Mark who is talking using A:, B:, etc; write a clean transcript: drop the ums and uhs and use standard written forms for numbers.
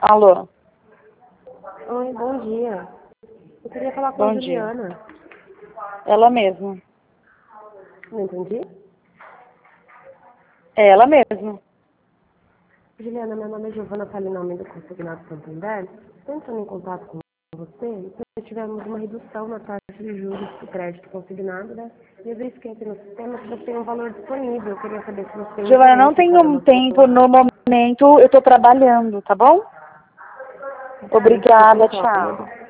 A: Alô,
B: Oi, bom dia. Eu queria falar com a
A: bom dia.
B: Juliana.
A: Ela mesma.
B: Não entendi?
A: É ela mesma.
B: Juliana, meu nome é Giovana, falo em nome do Consignado Santander. Estou entrando em contato com você e nós tivemos uma redução na taxa de juros do crédito consignado, né? E eu verifiquei aqui no sistema que você tem um valor disponível. Eu queria saber se você tem
A: Giovana, não
B: interesse em fazer
A: tenho
B: uma
A: tempo no momento, eu tô trabalhando, tá bom?
B: Desculpa,
A: Obrigada,
B: incômodo.
A: tchau.